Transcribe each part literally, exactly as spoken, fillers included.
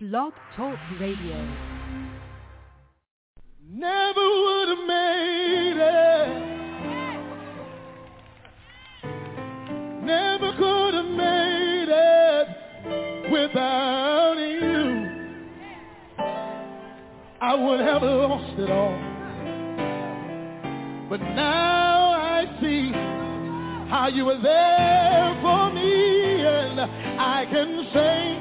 Blog Talk Radio. Never would have made it. Never could have made it without you. I would have lost it all. But now I see how you were there for me, and I can say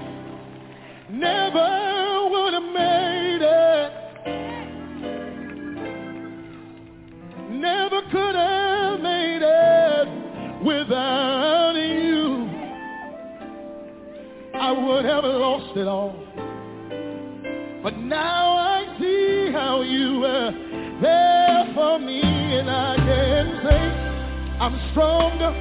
never would have made it. Never could have made it without you. I would have lost it all. But now I see how you were there for me, and I can say I'm stronger,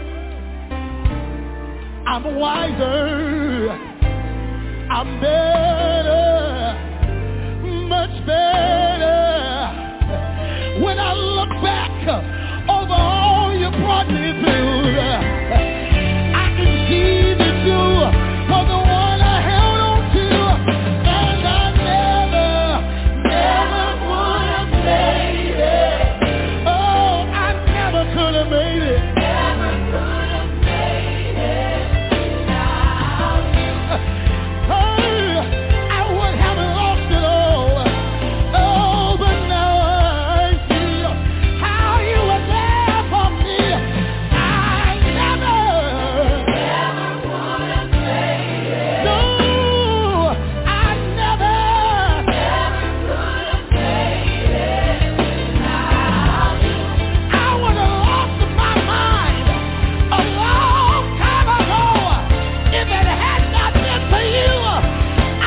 I'm wiser, I'm better, much better. When I look back over all you brought me through, I can see that you were the one I held on to, and I never, never would have made it. Oh, I never could have made it. Never could have made it without you. Oh, I would have lost it all. Oh, but now I see how you were there for me. I never, never would have made it. No, I never, never could have made it without you. I would have lost my mind a long time ago if it had not been for you. I,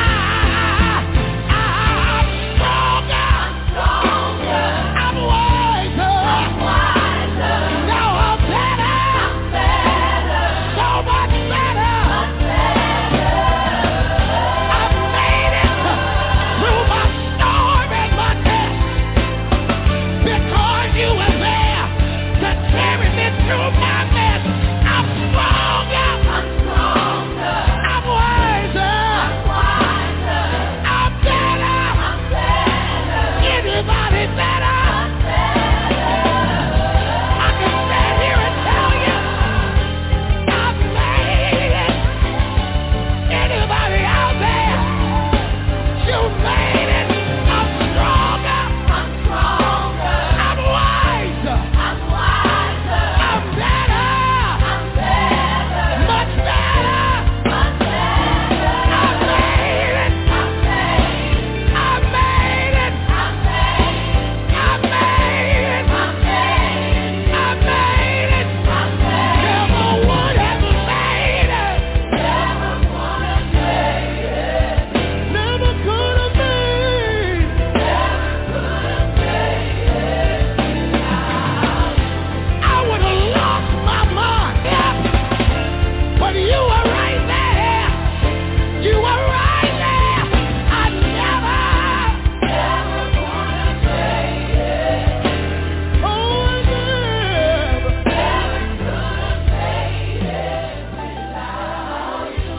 I'm stronger, stronger. I'm wiser, I'm wiser. Now I'm better, I'm better. So much better, I'm better. I've made it through my storm and my test because you were there to carry me through my mess. I'm stronger, I'm stronger. I'm wiser, I'm wiser. I'm better, I'm better. Anybody better? I'm better. I can stand here and tell you I've made it. Anybody out there? You made it. I'm stronger, I'm stronger. I'm wiser, I'm wiser. I'm better, I'm better. Much better, much better. I made it, I made it. I made it, I made it. I made it, I made it. I made it, I made it. Never would have made it. Never would have made it. Never could have made it. Never could have made it without you. I would have lost my mind, but you were right there. You were right there. I never, never would have made it. Oh, I never, never could have made it without you.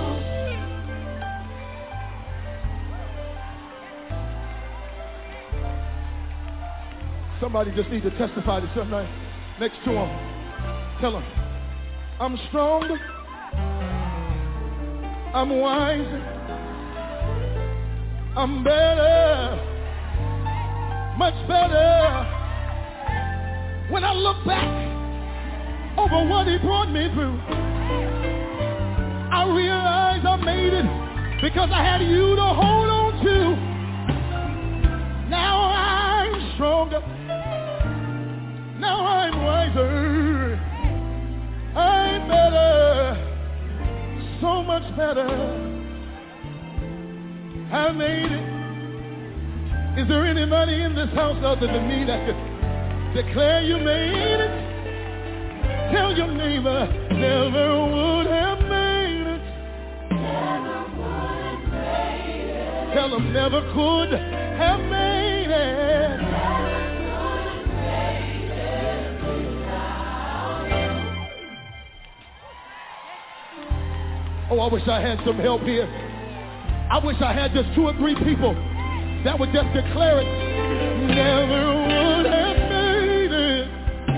Somebody just need to testify to somebody next to him. Tell him, I'm stronger, I'm wiser, I'm better, much better. When I look back over what he brought me through, I realize I made it because I had you to hold on to. Now I'm stronger. Now I'm wiser. I'm better. So much better. I made it. Is there anybody in this house other than me that could declare you made it? Tell your neighbor, never would have made it. Never would have made it. Tell them never could have made it. Never could have made it without you. Oh, I wish I had some help here. I wish I had just two or three people that would just declare it. Never would have made it.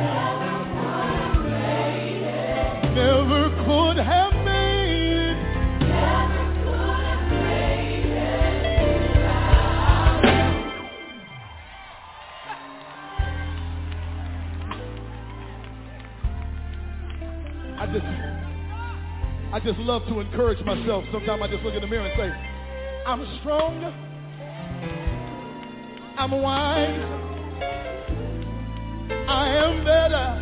Never could have made it. Never could have made it. I just, I just love to encourage myself. Sometimes I just look in the mirror and say, I'm strong, I'm wise, I am better,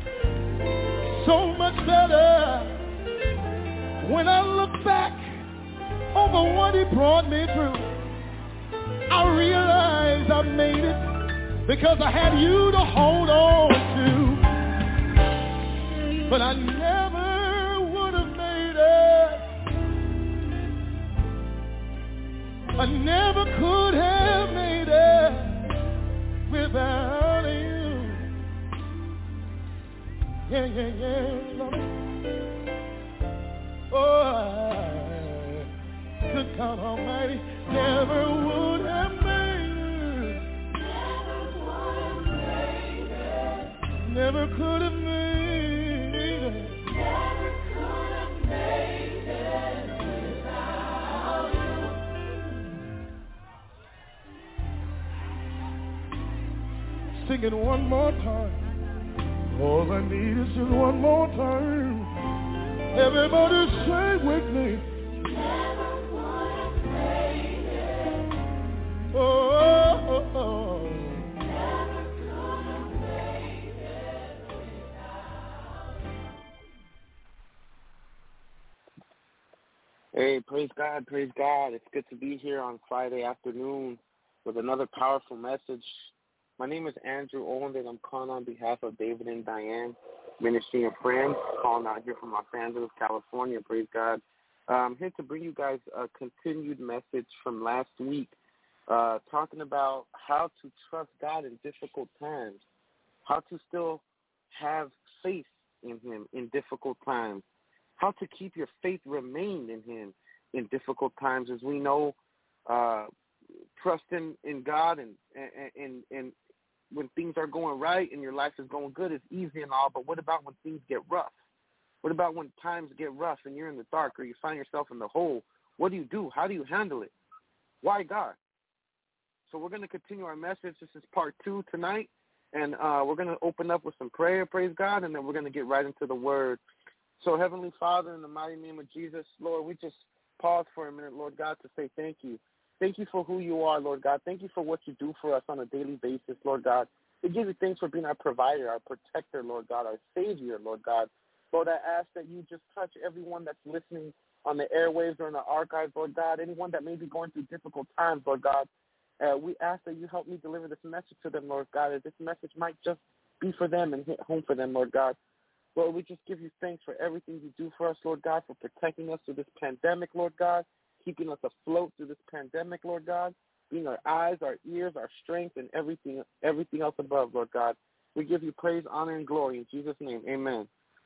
so much better. When I look back over what he brought me through, I realize I made it because I had you to hold on to. But I never would have made it. I never could have made it without you. Yeah, yeah, yeah, Lord. Oh, I, good God Almighty, never would have made it. Never would have made it. Never could have made it. Never could have made it without you. Sing it one more time. All I need is just one more time. Everybody say with me. Never would have made it. Oh, oh, oh. Never could have made it without. Hey, praise God, praise God. It's good to be here on Friday afternoon with another powerful message. My name is Andrew Owen, and I'm calling on behalf of David and Diane, Ministry and Friends, calling out here from Los Angeles, California. Praise God. Uh, I'm here to bring you guys a continued message from last week, uh, talking about how to trust God in difficult times, how to still have faith in him in difficult times, how to keep your faith remained in him in difficult times. As we know, uh, trusting in God and, and, and, and when things are going right and your life is going good, it's easy and all, but what about when things get rough? What about when times get rough and you're in the dark or you find yourself in the hole? What do you do? How do you handle it? Why God? So we're going to continue our message. This is part two tonight, and uh, we're going to open up with some prayer, praise God, and then we're going to get right into the word. So Heavenly Father, in the mighty name of Jesus, Lord, we just pause for a minute, Lord God, to say thank you. Thank you for who you are, Lord God. Thank you for what you do for us on a daily basis, Lord God. We give you thanks for being our provider, our protector, Lord God, our Savior, Lord God. Lord, I ask that you just touch everyone that's listening on the airwaves or in the archives, Lord God, anyone that may be going through difficult times, Lord God. Uh, we ask that you help me deliver this message to them, Lord God, that this message might just be for them and hit home for them, Lord God. Lord, we just give you thanks for everything you do for us, Lord God, for protecting us through this pandemic, Lord God, keeping us afloat through this pandemic, Lord God, being our eyes, our ears, our strength, and everything everything else above, Lord God. We give you praise, honor, and glory in Jesus' name. Amen.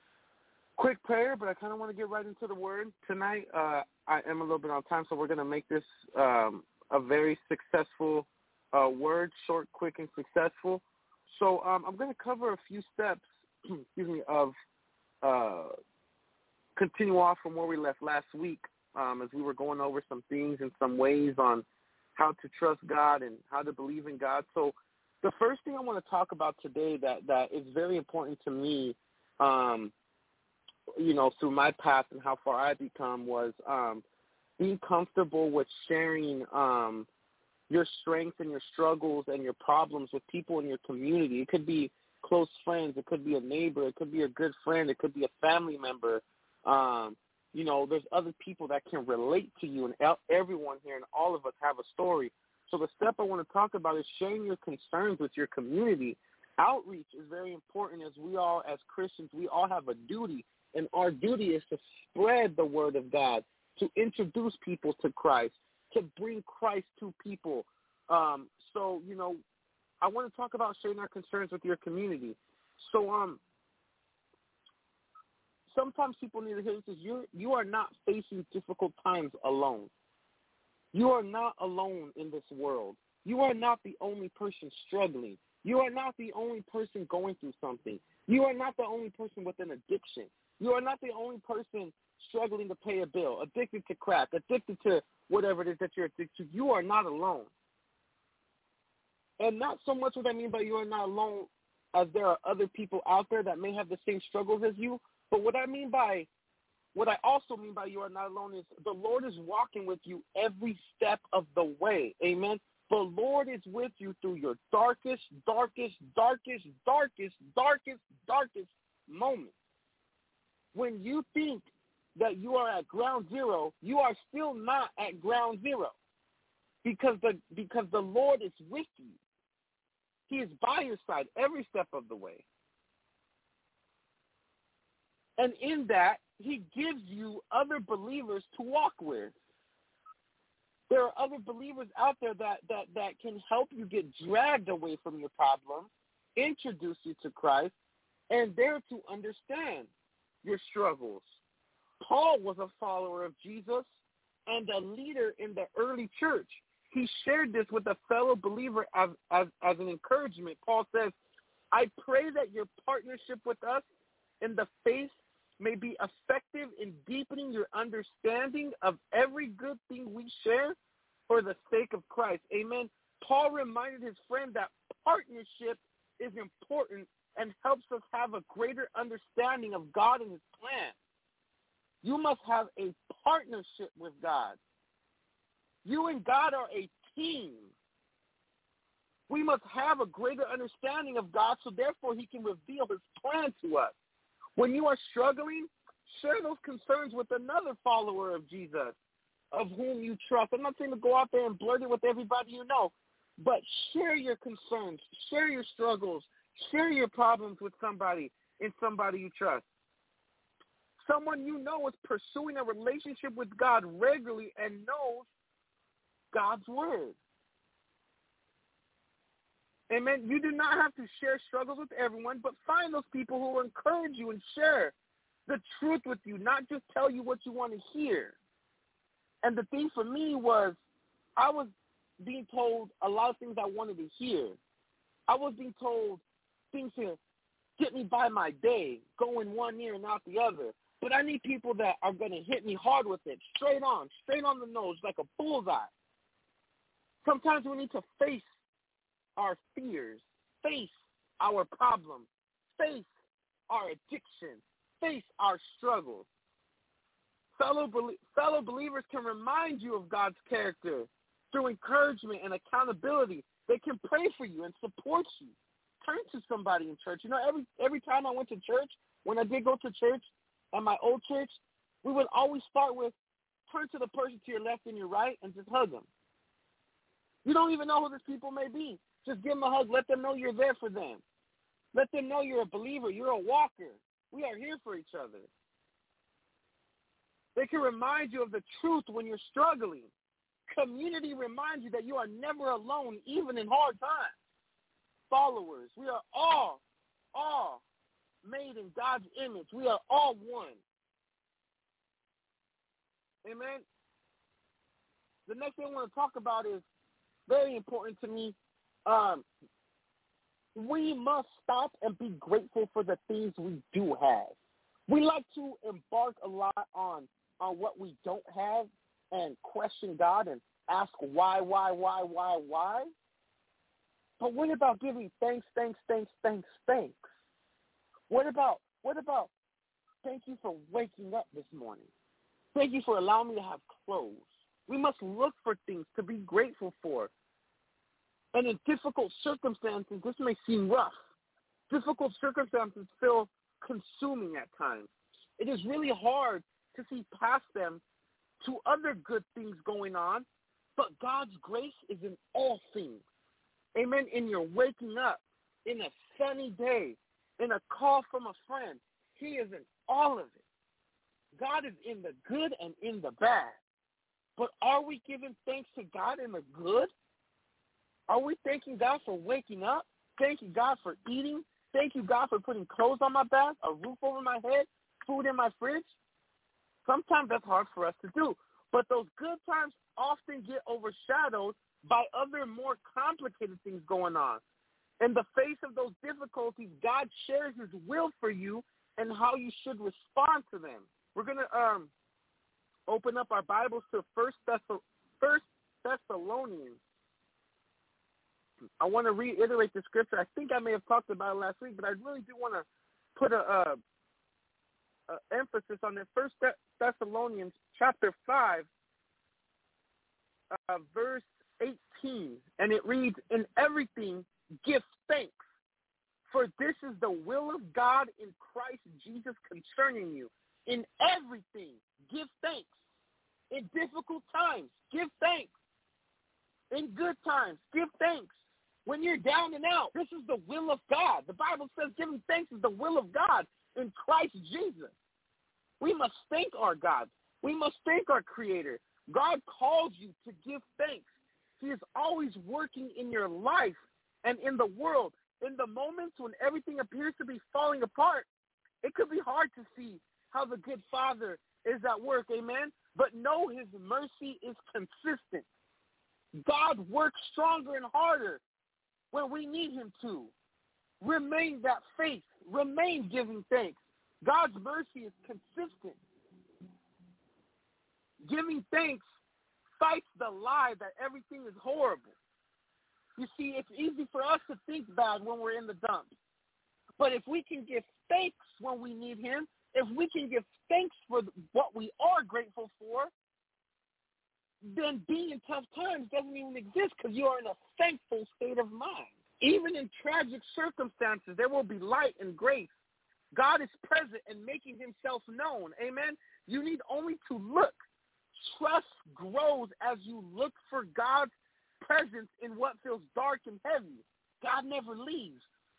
Quick prayer, but I kind of want to get right into the word. Tonight, uh, I am a little bit on time, so we're going to make this um, a very successful uh, word, short, quick, and successful. So um, I'm going to cover a few steps, excuse me, of uh, continue off from where we left last week um, as we were going over some things and some ways on how to trust God and how to believe in God. So the first thing I want to talk about today that, that is very important to me, um, you know, through my path and how far I've become was um, being comfortable with sharing um, your strengths and your struggles and your problems with people in your community. It could be close friends. It could be a neighbor. It could be a good friend. It could be a family member. Um, you know, there's other people that can relate to you, and everyone here and all of us have a story. So the step I want to talk about is sharing your concerns with your community. Outreach is very important as we all, as Christians, we all have a duty, and our duty is to spread the word of God, to introduce people to Christ, to bring Christ to people. Um, so, you know, I want to talk about sharing our concerns with your community. So um, sometimes people need to hear this. You you are not facing difficult times alone. You are not alone in this world. You are not the only person struggling. You are not the only person going through something. You are not the only person with an addiction. You are not the only person struggling to pay a bill, addicted to crack, addicted to whatever it is that you're addicted to. You are not alone. And not so much what I mean by you are not alone as there are other people out there that may have the same struggles as you, but what I mean by, what I also mean by you are not alone is the Lord is walking with you every step of the way. Amen. The Lord is with you through your darkest, darkest, darkest, darkest, darkest, darkest moments. When you think that you are at ground zero, you are still not at ground zero because the because the Lord is with you. He is by your side every step of the way. And in that, he gives you other believers to walk with. There are other believers out there that, that, that can help you get dragged away from your problem, introduce you to Christ, and there to understand your struggles. Paul was a follower of Jesus and a leader in the early church. He shared this with a fellow believer as, as, as an encouragement. Paul says, I pray that your partnership with us in the faith may be effective in deepening your understanding of every good thing we share for the sake of Christ. Amen. Paul reminded his friend that partnership is important and helps us have a greater understanding of God and his plan. You must have a partnership with God. You and God are a team. We must have a greater understanding of God so therefore he can reveal his plan to us. When you are struggling, share those concerns with another follower of Jesus, of whom you trust. I'm not saying to go out there and blurt it with everybody you know, but share your concerns, share your struggles, share your problems with somebody and somebody you trust. Someone you know is pursuing a relationship with God regularly and knows God's word. Amen. You do not have to share struggles with everyone, but find those people who will encourage you and share the truth with you, not just tell you what you want to hear. And the thing for me was I was being told a lot of things I wanted to hear. I was being told things to get me by my day, going one ear and out the other. But I need people that are going to hit me hard with it, straight on, straight on the nose, like a bullseye. Sometimes we need to face our fears, face our problems, face our addiction, face our struggles. Fellow, fellow believers can remind you of God's character through encouragement and accountability. They can pray for you and support you. Turn to somebody in church. You know, every every time I went to church, when I did go to church at my old church, we would always start with turn to the person to your left and your right and just hug them. You don't even know who these people may be. Just give them a hug. Let them know you're there for them. Let them know you're a believer. You're a walker. We are here for each other. They can remind you of the truth when you're struggling. Community reminds you that you are never alone, even in hard times. Followers, we are all, all made in God's image. We are all one. Amen. The next thing I want to talk about is very important to me. Um, we must stop and be grateful for the things we do have. We like to embark a lot on, on what we don't have and question God and ask why, why, why, why, why. But what about giving thanks, thanks, thanks, thanks, thanks? What about, what about thank you for waking up this morning? Thank you for allowing me to have clothes. We must look for things to be grateful for. And in difficult circumstances, this may seem rough. Difficult circumstances feel consuming at times. It is really hard to see past them to other good things going on, but God's grace is in all things. Amen. In your waking up, in a sunny day, in a call from a friend, he is in all of it. God is in the good and in the bad. But are we giving thanks to God in the good? Are we thanking God for waking up? Thanking God for eating? Thank you, God, for putting clothes on my back, a roof over my head, food in my fridge? Sometimes that's hard for us to do. But those good times often get overshadowed by other more complicated things going on. In the face of those difficulties, God shares his will for you and how you should respond to them. We're going to um, open up our Bibles to First Thessalonians. I want to reiterate the scripture. I think I may have talked about it last week, but I really do want to put a, a, a emphasis on it. First Thessalonians chapter five, uh, verse eighteen, and it reads, "In everything give thanks, for this is the will of God in Christ Jesus concerning you." In everything, give thanks. In difficult times, give thanks. In good times, give thanks. When you're down and out, this is the will of God. The Bible says giving thanks is the will of God in Christ Jesus. We must thank our God. We must thank our Creator. God calls you to give thanks. He is always working in your life and in the world. In the moments when everything appears to be falling apart, it could be hard to see how the good Father is at work, amen? But know his mercy is consistent. God works stronger and harder when we need him to. Remain that faith. Remain giving thanks. God's mercy is consistent. Giving thanks fights the lie that everything is horrible. You see, it's easy for us to think bad when we're in the dumps. But if we can give thanks when we need him, if we can give thanks for what we are grateful for, then being in tough times doesn't even exist because you are in a thankful state of mind. Even in tragic circumstances, there will be light and grace. God is present and making himself known. Amen? You need only to look. Trust grows as you look for God's presence in what feels dark and heavy. God never leaves.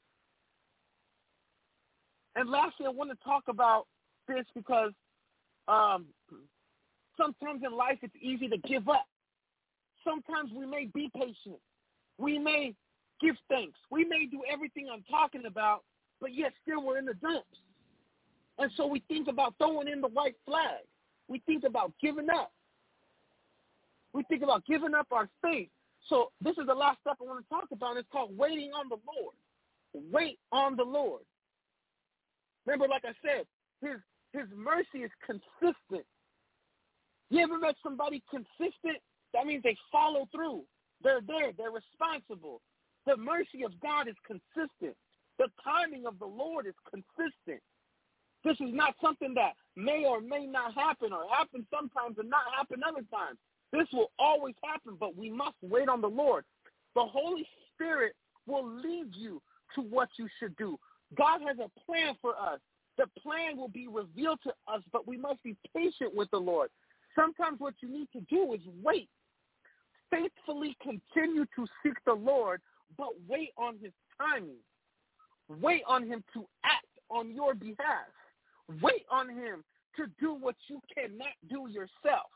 And lastly, I want to talk about this because um, sometimes in life it's easy to give up. Sometimes we may be patient. We may give thanks. We may do everything I'm talking about, but yet still we're in the dumps. And so we think about throwing in the white flag. We think about giving up. We think about giving up our faith. So this is the last step I want to talk about. It's called waiting on the Lord. Wait on the Lord. Remember, like I said, his his mercy is consistent. You ever met somebody consistent? That means they follow through. They're there. They're responsible. The mercy of God is consistent. The timing of the Lord is consistent. This is not something that may or may not happen or happen sometimes and not happen other times. This will always happen, but we must wait on the Lord. The Holy Spirit will lead you to what you should do. God has a plan for us. The plan will be revealed to us, but we must be patient with the Lord. Sometimes what you need to do is wait. Faithfully continue to seek the Lord, but wait on his timing. Wait on him to act on your behalf. Wait on him to do what you cannot do yourself.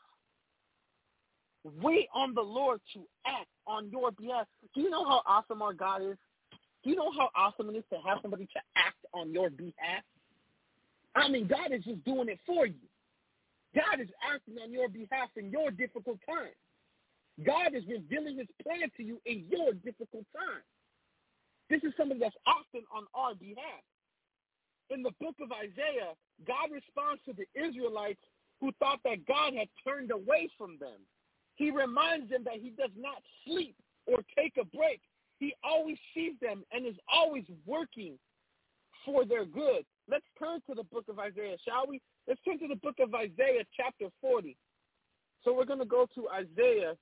Wait on the Lord to act on your behalf. Do you know how awesome our God is? Do you know how awesome it is to have somebody to act on your behalf? I mean, God is just doing it for you. God is acting on your behalf in your difficult times. God is revealing his plan to you in your difficult times. This is something that's often on our behalf. In the book of Isaiah, God responds to the Israelites who thought that God had turned away from them. He reminds them that he does not sleep or take a break. He always sees them and is always working for their good. Let's turn to the book of Isaiah, shall we? Let's turn to the book of Isaiah, chapter forty. So we're going to go to Isaiah,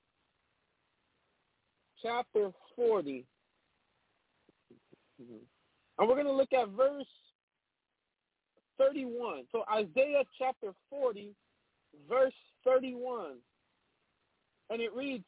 chapter forty. And we're going to look at verse thirty-one. So Isaiah, chapter forty, verse thirty-one. And it reads,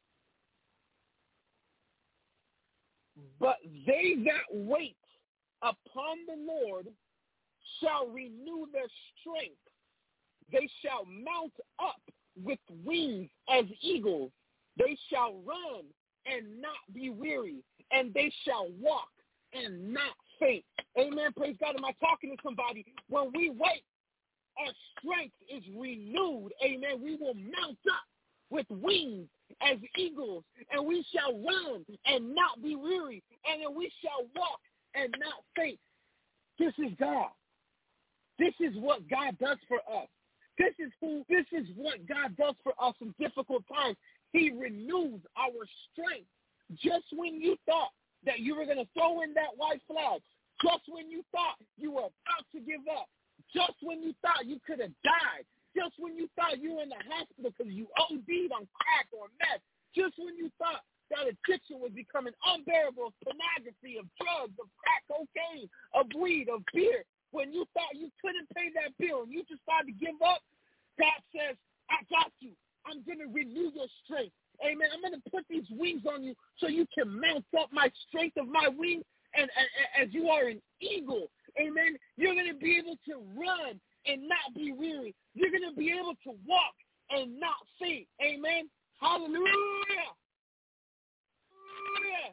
"But they that wait upon the Lord shall renew their strength. They shall mount up with wings as eagles. They shall run and not be weary, and they shall walk and not faint." Amen. Praise God. Am I talking to somebody? When we wait our strength is renewed. Amen. We will mount up with wings as eagles, and we shall run and not be weary, and then we shall walk and not faint. This is God. This is what God does for us. This is who. This is what God does for us in difficult times. He renews our strength. Just when you thought that you were going to throw in that white flag, just when you thought you were about to give up, just when you thought you could have died, just when you thought you were in the hospital because you O D'd on crack or meth, just when you thought that addiction was becoming unbearable, of pornography, of drugs, of crack cocaine, of weed, of beer, when you thought you couldn't pay that bill and you just started to give up, God says, I got you. I'm going to renew your strength. Amen. I'm going to put these wings on you so you can mount up my strength of my wings. And, and as you are an eagle, amen, you're going to be able to run and not be weary. You're going to be able to walk and not faint. Amen. Hallelujah. Hallelujah.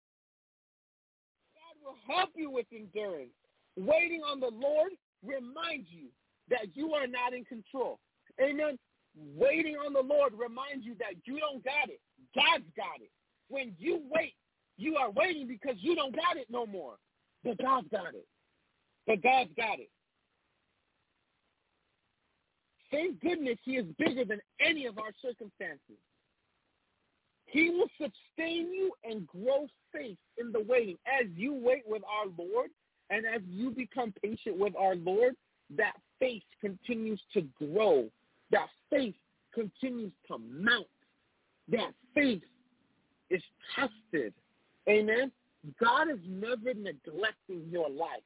God will help you with endurance. Waiting on the Lord reminds you that you are not in control. Amen. Waiting on the Lord reminds you that you don't got it. God's got it. When you wait, you are waiting because you don't got it no more. But God's got it. But God's got it. Thank goodness he is bigger than any of our circumstances. He will sustain you and grow faith in the waiting. As you wait with our Lord and as you become patient with our Lord, that faith continues to grow. That faith continues to mount. That faith is tested. Amen? God is never neglecting your life.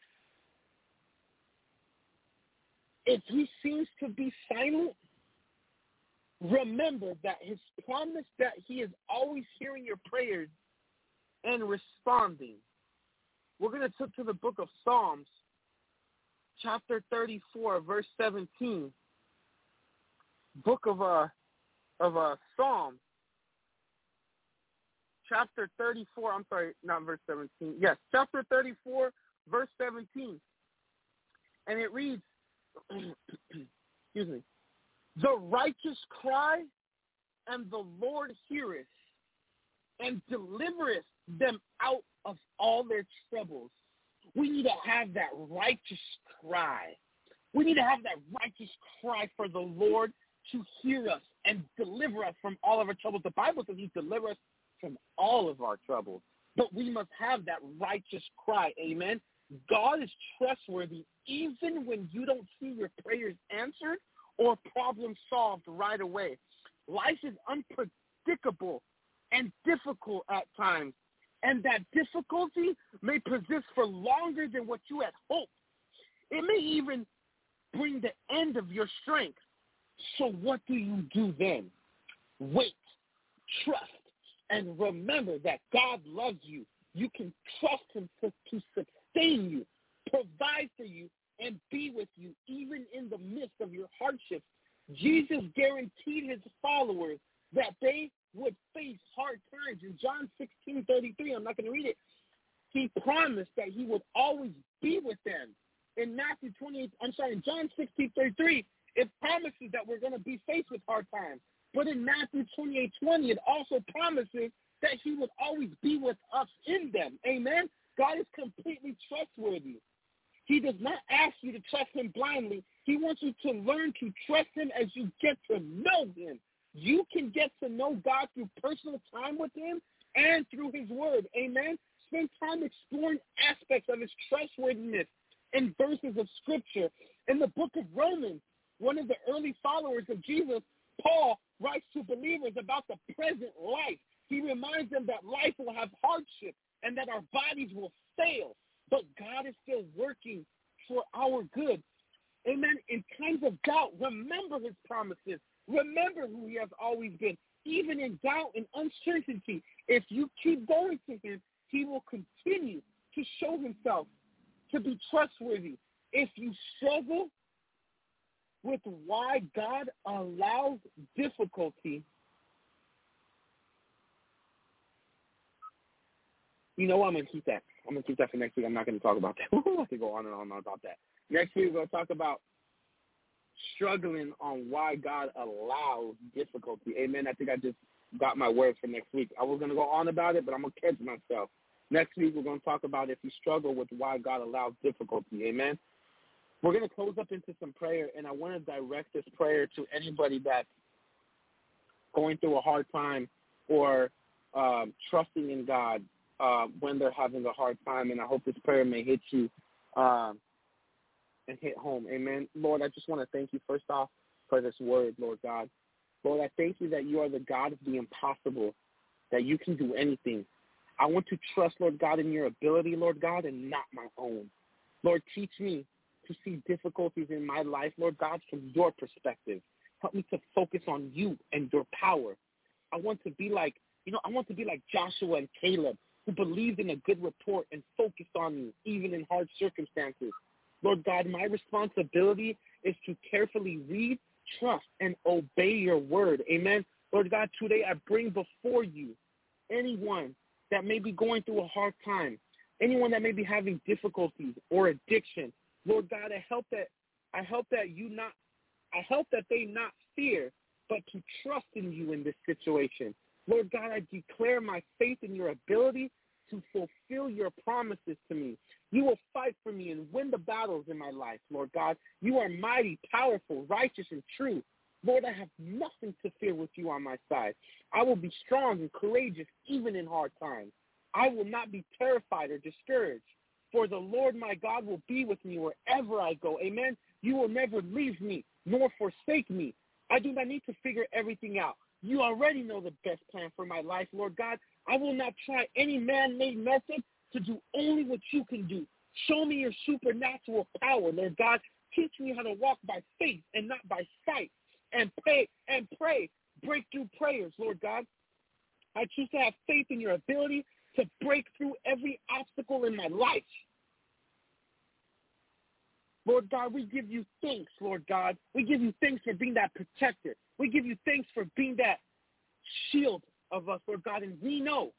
If he seems to be silent, remember that his promise that he is always hearing your prayers and responding. We're going to turn to the book of Psalms, chapter thirty-four, verse seventeen. Book of uh, of uh, Psalms, chapter thirty-four, I'm sorry, not verse seventeen. Yes, chapter thirty-four, verse seventeen. And it reads, excuse me, the righteous cry, and the Lord heareth, and delivereth them out of all their troubles. We need to have that righteous cry. We need to have that righteous cry for the Lord to hear us and deliver us from all of our troubles. The Bible says he delivers us from all of our troubles. But we must have that righteous cry. Amen. God is trustworthy even when you don't see your prayers answered or problems solved right away. Life is unpredictable and difficult at times, and that difficulty may persist for longer than what you had hoped. It may even bring the end of your strength. So what do you do then? Wait, trust, and remember that God loves you. You can trust him to, to sustain you, provide for you, and be with you even in the midst of your hardships. Jesus guaranteed his followers that they would face hard times. In John sixteen thirty-three, I'm not going to read it, he promised that he would always be with them. In Matthew twenty-eight, I'm sorry, in John sixteen thirty-three, it promises that we're going to be faced with hard times. But in Matthew twenty-eight twenty, it also promises that he would always be with us in them. Amen? God is completely trustworthy. He does not ask you to trust him blindly. He wants you to learn to trust him as you get to know him. You can get to know God through personal time with him and through his word. Amen? Spend time exploring aspects of his trustworthiness in verses of Scripture. In the book of Romans, one of the early followers of Jesus, Paul, writes to believers about the present life. He reminds them that life will have hardship and that our bodies will fail, but God is still working for our good. Amen. In times of doubt, remember his promises. Remember who he has always been. Even in doubt and uncertainty, if you keep going to him, he will continue to show himself to be trustworthy. If you struggle with why God allows difficulty, you know what, I'm going to keep that. I'm going to keep that for next week. I'm not going to talk about that. I have to go on and on about that. Next week, we're going to talk about struggling on why God allows difficulty. Amen. I think I just got my word for next week. I was going to go on about it, but I'm going to catch myself. Next week, we're going to talk about if you struggle with why God allows difficulty. Amen. We're going to close up into some prayer, and I want to direct this prayer to anybody that's going through a hard time or um, trusting in God uh, when they're having a hard time, and I hope this prayer may hit you um, and hit home. Amen. Lord, I just want to thank you, first off, for this word, Lord God. Lord, I thank you that you are the God of the impossible, that you can do anything. I want to trust, Lord God, in your ability, Lord God, and not my own. Lord, teach me to see difficulties in my life, Lord God, from your perspective. Help me to focus on you and your power. I want to be like, you know, I want to be like Joshua and Caleb, who believed in a good report and focused on you, even in hard circumstances. Lord God, my responsibility is to carefully read, trust, and obey your word. Amen. Lord God, today I bring before you anyone that may be going through a hard time, anyone that may be having difficulties or addiction. Lord God, I help that I help that you not I help that they not fear, but to trust in you in this situation. Lord God, I declare my faith in your ability to fulfill your promises to me. You will fight for me and win the battles in my life, Lord God. You are mighty, powerful, righteous, and true. Lord, I have nothing to fear with you on my side. I will be strong and courageous even in hard times. I will not be terrified or discouraged, for the Lord my God will be with me wherever I go. Amen. You will never leave me nor forsake me. I do not need to figure everything out. You already know the best plan for my life, Lord God. I will not try any man-made method to do only what you can do. Show me your supernatural power, Lord God. Teach me how to walk by faith and not by sight, and pray and pray breakthrough prayers, Lord God. I choose to have faith in your ability to break through every obstacle in my life. Lord God, we give you thanks, Lord God. We give you thanks for being that protector. We give you thanks for being that shield of us, Lord God. And we know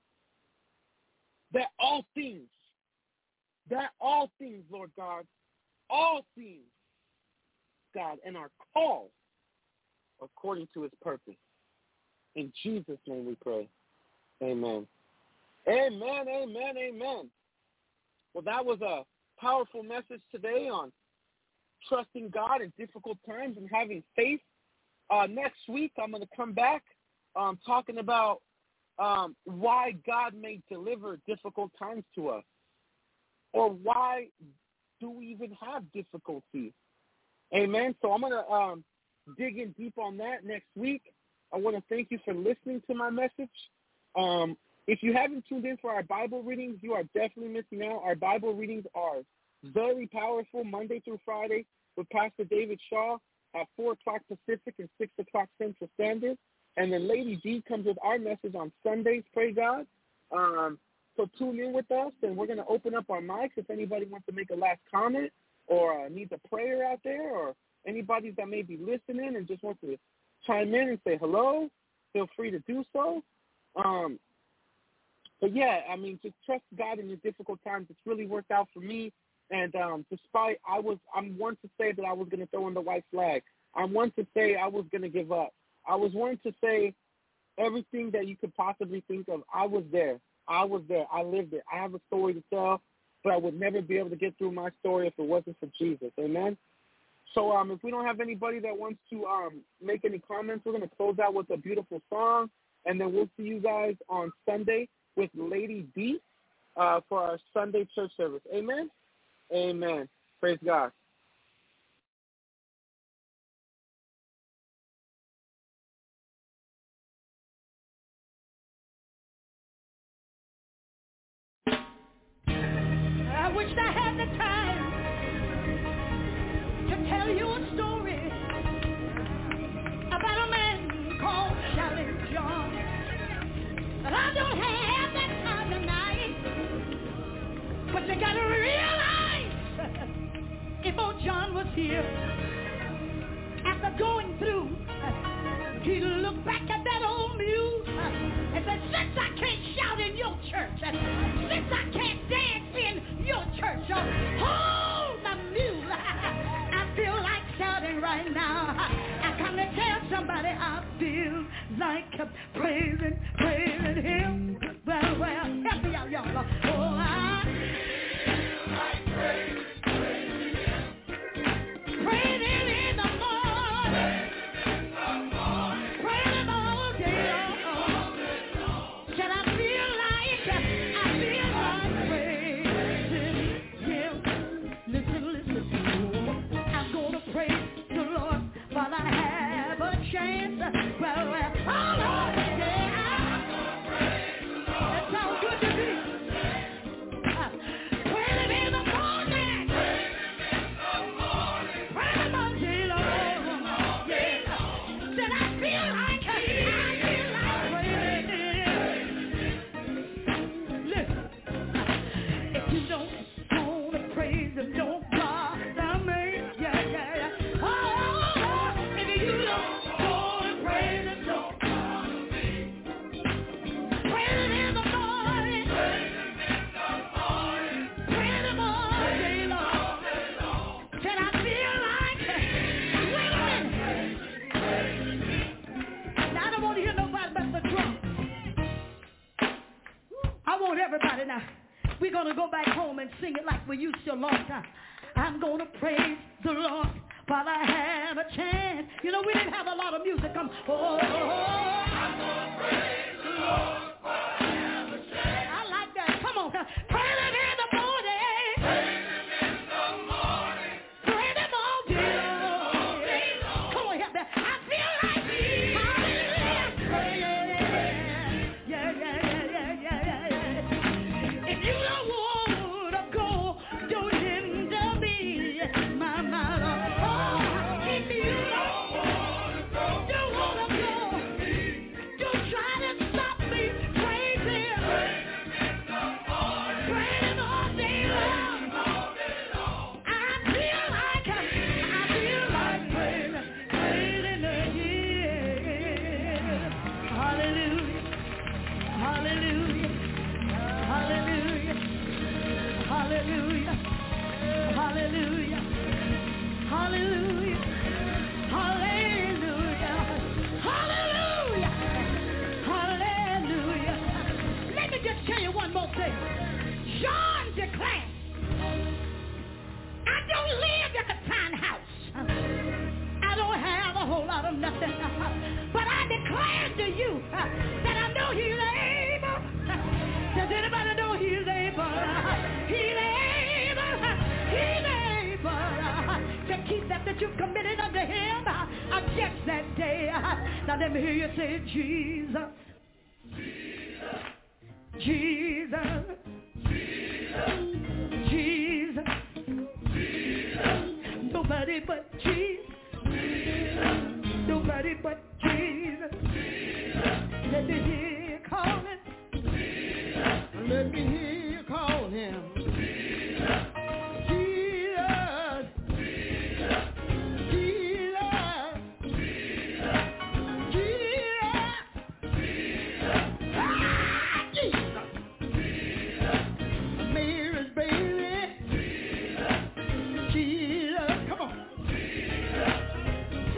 that all things, that all things, Lord God, all things, God, and are called according to his purpose. In Jesus' name we pray. Amen. Amen, amen, amen. Well, that was a powerful message today on trusting God in difficult times and having faith. Uh, next week, I'm going to come back um, talking about um, why God may deliver difficult times to us, or why do we even have difficulty. Amen. So I'm going to um, dig in deep on that next week. I want to thank you for listening to my message. Um, if you haven't tuned in for our Bible readings, you are definitely missing out. Our Bible readings are very powerful, Monday through Friday, with Pastor David Shaw at four o'clock Pacific and six o'clock Central Standard. And then Lady D comes with our message on Sundays, pray God. Um, so tune in with us, and we're going to open up our mics if anybody wants to make a last comment or uh, needs a prayer out there, or anybody that may be listening and just wants to chime in and say hello, feel free to do so. Um, but, yeah, I mean, just trust God in your difficult times. It's really worked out for me. And um, despite I was, I'm one to say that I was going to throw in the white flag. I'm one to say I was going to give up. I was one to say everything that you could possibly think of. I was there. I was there. I lived it. I have a story to tell, but I would never be able to get through my story if it wasn't for Jesus. Amen? So um, if we don't have anybody that wants to um, make any comments, we're going to close out with a beautiful song, and then we'll see you guys on Sunday with Lady D uh, for our Sunday church service. Amen? Amen. Praise God. I wish I had the time to tell you a story about a man called Shouting John. But I don't have that time tonight. But you gotta realize, if old John was here, after going through, he'd look back at that old mule and say, since I can't shout in your church, since I can't dance in your church, hold the mule, I feel like shouting right now. like praising, praising him. Well, well, help me out, y'all. Oh, I feel like praising, praising him. Praising in the morning. Praising in the morning. Praising all day long. Can I feel like, I feel like praising him. Listen, listen. I'm going to praise the Lord while I have a chance. Well, well, oh, Lord, yeah. That sounds good to me. Uh, praise him in the morning. Praise him all day long. Yeah. Said I feel like, I feel like praising. Listen, if you don't want to praise him, don't bother me. Yeah, yeah, yeah. Oh, if you don't want to praise him, don't bother me. Praise him in the morning. Praise him all day long. Can I feel like, wait a minute. Now I don't want to hear nobody but the drum. I want everybody now. We're going to go back home and sing it like we used to a long time. I'm going to praise the Lord while I have a chance. You know, we didn't have a lot of music. Come, oh, I'm going to praise the Lord while I have a chance. I like that. Come on. Praise him in the morning. Praise him in the morning. Praise him all day long. Come on, help me. I feel like hallelujah. Praise. Yeah, yeah, yeah, yeah, yeah, yeah. If you don't want to go, don't hinder me, my, my Lord. Oh, if you don't want to go, don't want to go, don't try to stop me. Praise him. Praise him all day long. I feel like, I feel like praising, praising again. Hallelujah. Hallelujah. Hallelujah. Hallelujah. Hallelujah. Hallelujah. Hallelujah. Hallelujah. Hallelujah. Let me just tell you one more thing. John declared, I don't live in a tiny house. I don't have a whole lot of nothing. But I declare to you uh, that I know he's able. Does anybody know he's able? He's able. He's able uh, to keep that that you've committed unto him uh, against that day. Uh, now let me hear you say, Jesus. Jesus. Jesus. Jesus. Nobody but Jesus. Nobody but Jesus. Let me hear you calling. Let me hear you call him. Jesus. Jesus. Jesus. Jesus. Jesus. Ah, Jesus. Mary's baby. Jesus. Come on. Jesus.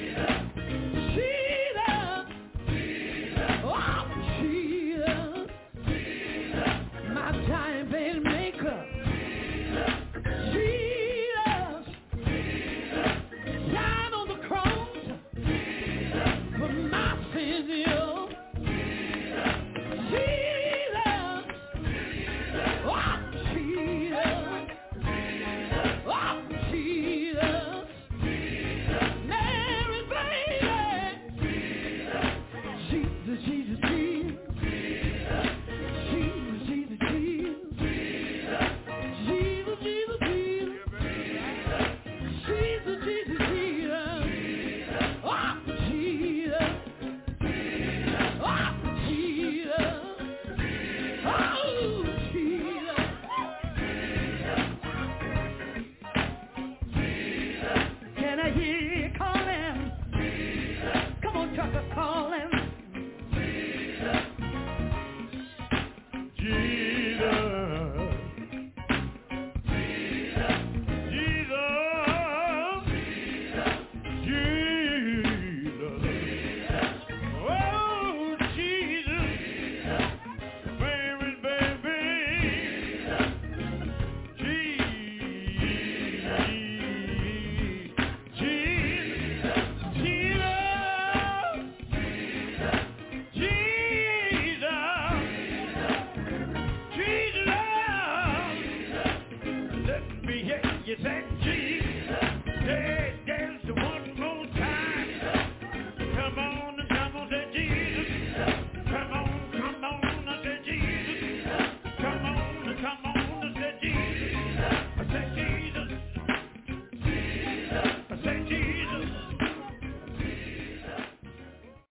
Jesus. Oh, Jesus. you say, Jesus.